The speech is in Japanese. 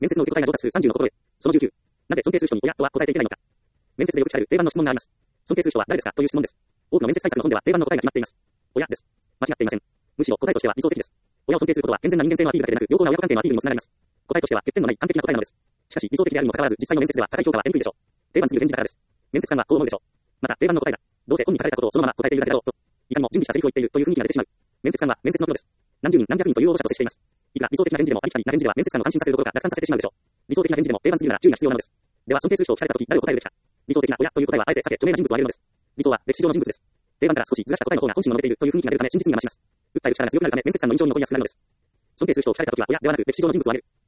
面接の受け答えが上達数30のところへ。その19。なぜ尊敬する人に親とは答えていけないのか。面接でよく聞かれる定番の質問があります。尊敬する人は誰ですかという質問です。多くの面接対策の本では定番の答えが決まっています。親です。間違っていません。むしろ答えとしては理想的です。親を尊敬することは健全な人間性のアピールだけでなく、良好な親子関係のアピールにもつながります。答えとしては欠点のない完璧な答えなのです。しかし理想的であるにもかかわらず、実際の面接では高い評価は得にくいでしょう。定番すぎる返事だからです。面接官はこう思うでしょう。また定番の答えだ。どうせ本に書かれたことをそのまま答えているだけだろうと。いかにも準備したセリフを言っているという雰囲気が出てしまう。面接官は面接のプロです。何十人何百人という応募者と接しています。いくら理想的な返事でもありきたりな返事では面接官の安心させるどころか楽観させてしまうでしょう。理想的な返事でも定番すぎるなら注意が必要なのです。では尊敬する人を聞かれたとき誰を答えるべきか。理想的な親という答えはあえて避け著名な人物を挙げるのです。理想は歴史上の人物です。定番から少しずらした答えの方が本心を述べているという雰囲気が出るため真実味が増します。訴える力が強くなるため面接官の印象に残りやすくなるのです。尊敬する人を聞かれたときは親ではなく歴史上の人物を挙げる。